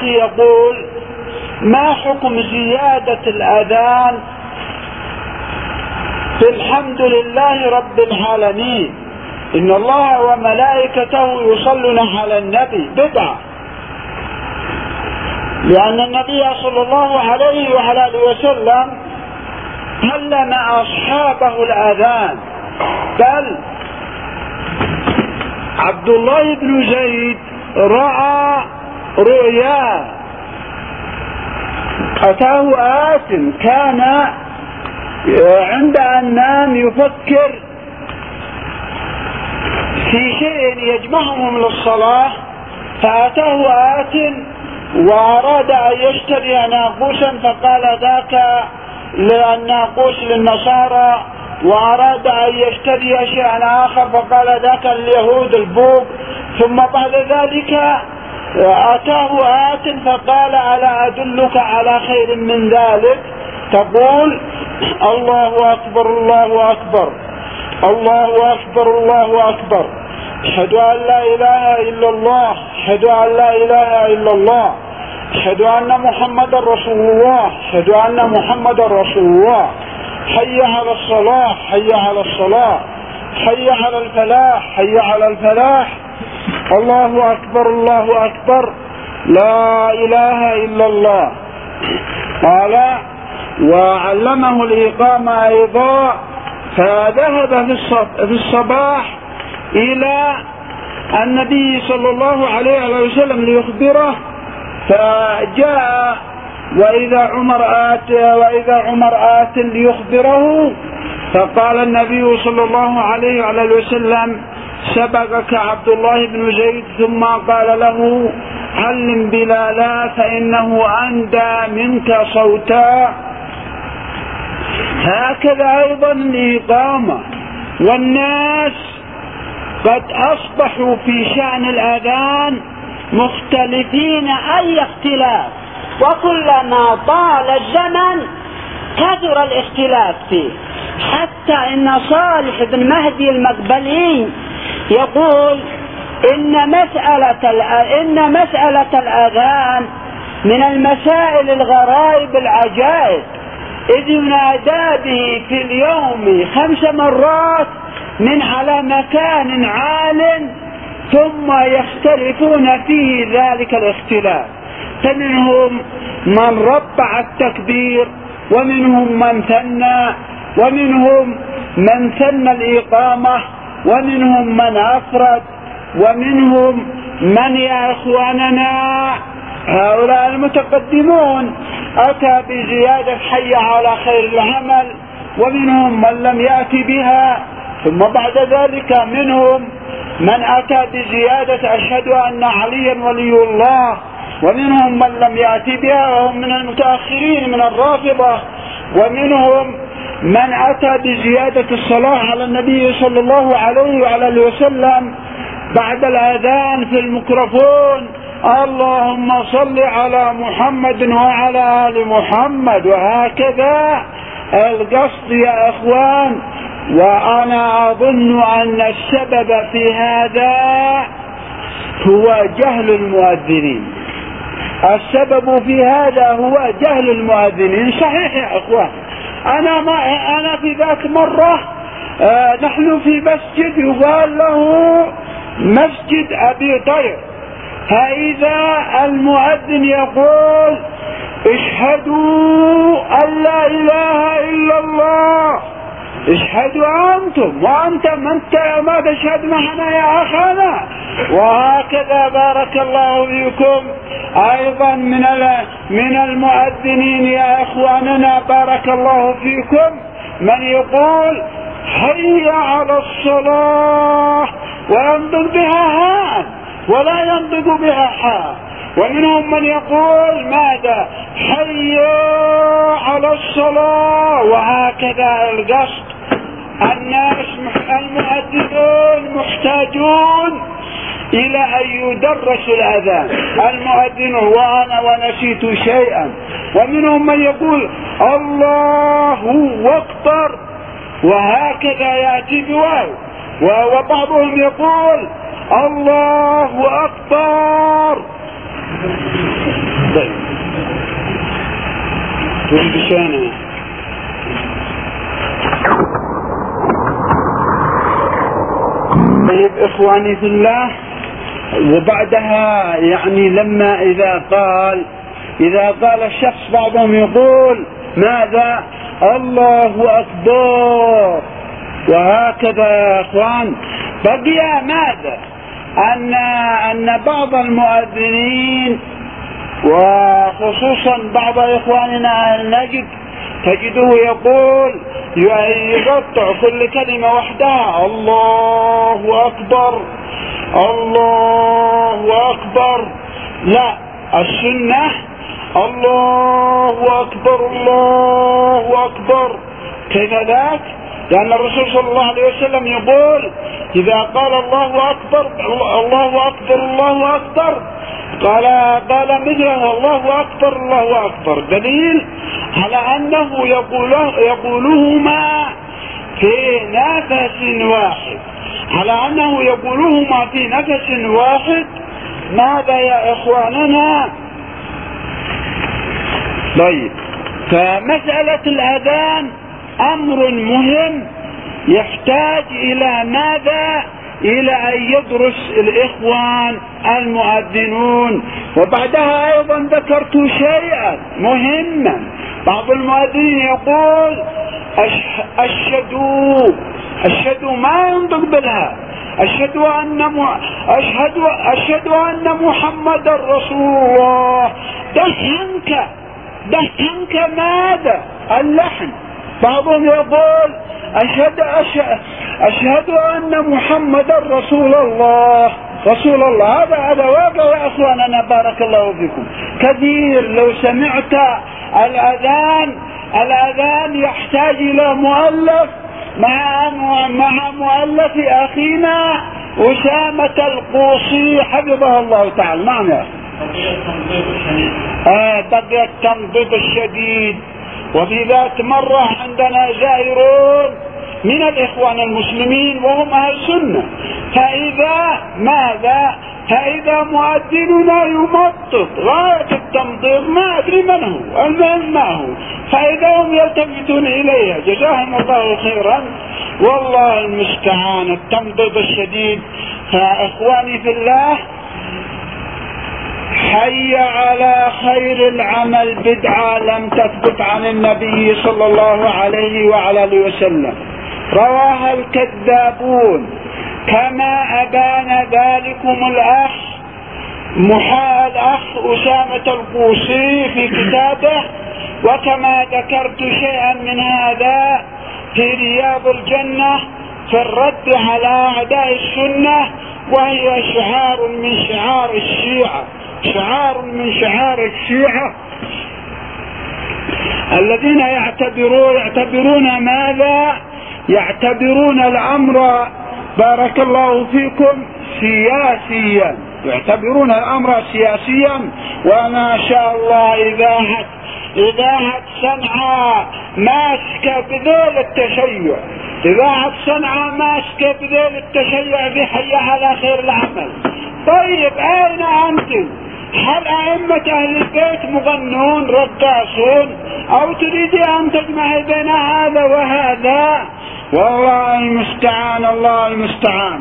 أخي يقول: ما حكم زيادة الأذان بالحمد لله رب العالمين إن الله وملائكته يصلون على النبي؟ بدعة، لأن النبي صلى الله عليه وعلى آله وسلم علم أصحابه الأذان، بل عبد الله بن زيد رأى رؤيا أتاه آت كان عند أن نام يفكر في شيء يجمعهم للصلاة، فأتاه آت وأراد أن يشتري ناقوسا، فقال ذاك الناقوس للنصارى، وأراد أن يشتري شيئا آخر فقال ذاك اليهود البوق. ثم بعد ذلك أتاه آت فقال: ألا أدلك على خير من ذلك؟ تقول: الله أكبر الله أكبر الله أكبر الله أكبر، أشهد أن لا إله إلا الله، أشهد أن لا إله إلا الله، أشهد أن محمد رسول الله، أشهد أن محمد رسول الله، حي على الصلاة، حي على الصلاة، حي على الفلاح، حي على الفلاح، الله أكبر الله أكبر، لا إله إلا الله. قال: وعلمه الإقامة أيضا، فذهب في الصباح إلى النبي صلى الله عليه وسلم ليخبره، فجاء وإذا عمر آت ليخبره، فقال النبي صلى الله عليه وسلم: سبقك عبد الله بن زيد. ثم قال له: علم بلالا فإنه أندى منك صوتا. هكذا أيضا الإقامة. والناس قد أصبحوا في شأن الأذان مختلفين أي اختلاف، وكلما طال الزمن كثر الاختلاف فيه، حتى إن صالح بن مهدي المقبلي يقول إن مسألة الأذان من المسائل الغرائب العجائب، إذ ينادى به في اليوم 5 مرات من على مكان عال، ثم يختلفون فيه ذلك الاختلاف، فمنهم من ربع التكبير، ومنهم من ثنى، ومنهم من ثنى الإقامة، ومنهم من أفرد، ومنهم من يا إخواننا هؤلاء المتقدمون أتى بزيادة حي على خير العمل، ومنهم من لم يأتي بها. ثم بعد ذلك منهم من أتى بزيادة أشهد أن عليا ولي الله، ومنهم من لم يأتي بها وهم من المتأخرين من الرافضة، ومنهم من أتى بزيادة الصلاة على النبي صلى الله عليه وعلى وسلم بعد الأذان في الميكروفون: اللهم صل على محمد وعلى آل محمد. وهكذا القصد يا أخوان. وأنا أظن أن السبب في هذا هو جهل المؤذنين. السبب في هذا هو جهل المؤذنين. صحيح يا أخوان، أنا في ذاك مرة نحن في مسجد يقال له مسجد أبي طير، فإذا المؤذن يقول: اشهدوا أن لا إله إلا الله، اشهدوا أنتم، وأنتم ما تشهد معنا يا أخانا. وهكذا بارك الله فيكم أيضا من المؤذنين يا إخواننا بارك الله فيكم من يقول: حي على الصلاة، وينطق بها هاء ولا ينطق بها حاء. ومنهم من يقول ماذا؟ حي على الصلاة. وهكذا القصد. الناس المؤذنون محتاجون إلى أن يدرس الأذان. المؤذن وأنا ونسيت شيئا. ومنهم من يقول: الله أكبر، وهكذا يأتي بواو. وبعضهم يقول: الله أكبر. والبشانة. طيب إخواني في الله، وبعدها يعني لما إذا قال الشخص، بعضهم يقول ماذا؟ الله أكبر، وهكذا يا إخوان. بقي ماذا؟ أن بعض المؤذنين وخصوصا بعض إخواننا النجد تجده يقول يقطع كل كلمة وحدها، الله أكبر الله أكبر. لا، السنة الله أكبر الله أكبر. كيف ذاك؟ لأن الرسول صلى الله عليه وسلم يقول إذا قال الله أكبر الله أكبر الله أكبر قال مثله الله أكبر الله أكبر، دليل على أنه يقولهما في نفس واحد، على أنه يقولهما في نفس واحد. ماذا يا إخواننا؟ طيب، فمسألة الأذان أمر مهم يحتاج إلى ماذا؟ إلى أن يدرس الإخوان المؤذنون. وبعدها أيضا ذكرت شيئا مهما، بعض المؤذنين يقول أشهد ما ينطق بالها، أشهد أن محمد رسول الله. دهنك ماذا؟ اللحن. بعضهم يقول أشهد أن محمد رسول الله. هذا واقع يا أخواننا، بارك الله فيكم. كثير لو سمعت الأذان يحتاج إلى مؤلف مع مؤلف أخينا أسامة القوصي حفظه الله تعالى. نعم يا أخي، بقي التنظيف الشديد. وفي ذات مرة عندنا زائرون من الإخوان المسلمين وهم أهل السنة، فإذا مؤذننا يمطط غاية التمطيط، ما أدري من هو، المهم ما هو، فإذا هم يلتفتون إليها جزاهم الله خيرا، والله المستعان، التمطيط الشديد. فإخواني في الله، حي على خير العمل بدعة لم تثبت عن النبي صلى الله عليه وعلى آله وسلم، رواها الكذابون، كما أبان ذلكم الأخ أسامة القوصي في كتابه، وكما ذكرت شيئا من هذا في رياض الجنة في الرد على أعداء السنة، وهي شعار من شعار الشيعة الذين يعتبرون ماذا؟ يعتبرون الأمر، بارك الله فيكم، سياسيا، يعتبرون الأمر سياسيا. وما شاء الله إذاعة صنعاء ماسكة بذيل التشيع، إذاعة صنعاء ماسكة بذيل التشيع في حي على خير العمل. طيب أين أنتم؟ هل أئمة أهل البيت مغنون رقاصون، أو تريد أن تجمع بين هذا وهذا؟ والله المستعان، الله المستعان.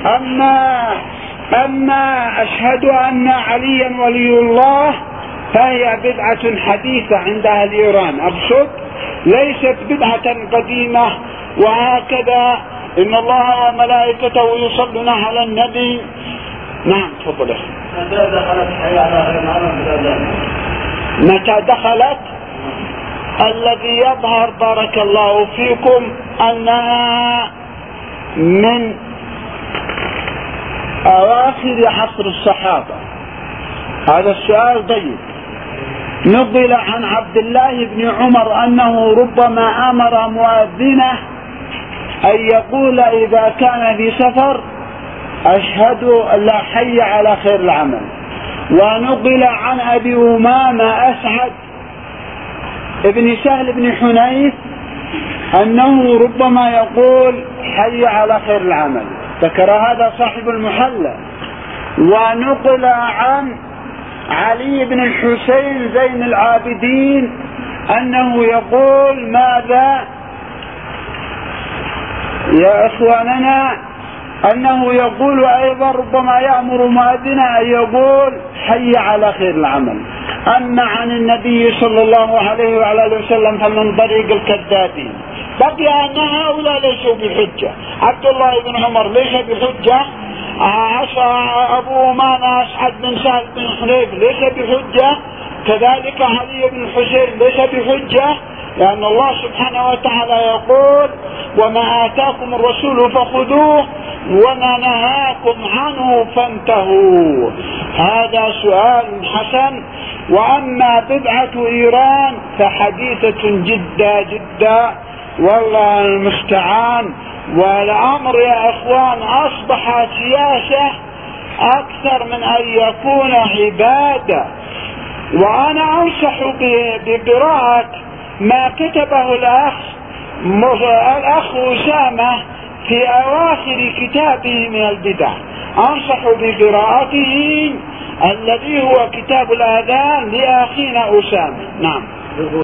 أما أشهد أن عليا ولي الله فهي بدعة حديثة عند أهل إيران، أقصد ليست بدعة قديمة. وهكذا إن الله وملائكته يصلون على النبي. نعم تفضل. متى دخلت؟ الذي يظهر بارك الله فيكم أنها من أواخر عصر الصحابة. هذا السؤال طيب. نقل عن عبد الله بن عمر أنه ربما أمر مؤذنه أن يقول إذا كان في سفر أشهد أن لا حي على خير العمل. ونقل عن أبي أمامة أسعد ابن سهل بن حنيف أنه ربما يقول حي على خير العمل، ذكر هذا صاحب المحلى. ونقل عن علي بن الحسين زين العابدين أنه يقول ماذا يا إخواننا؟ أنه يقول أيضا ربما يأمر مؤذنا أن يقول حي على خير العمل. أما عن النبي صلى الله عليه وعلى آله وسلم فمن طريق الكذابين. بقي أن هؤلاء ليسوا بحجة. عبد الله بن عمر ليس بحجة، أبو أمامة أسعد بن سهل بن حنيف ليس بحجة، كذلك علي بن الحسين ليس بحجة، لأن الله سبحانه وتعالى يقول وما آتاكم الرسول فخذوه وما نهاكم عنه فانتهوا. هذا سؤال حسن. وأما بدعة إيران فحديثة جدا جدا والله المستعان. والأمر يا إخوان أصبح سياسة أكثر من أن يكون عبادة. وأنا أنصح بقراءة ما كتبه الأخ أسامة في أواخر كتابه من البدع. أنصح بقراءته الذي هو كتاب الآذان لأخينا أسامة. نعم.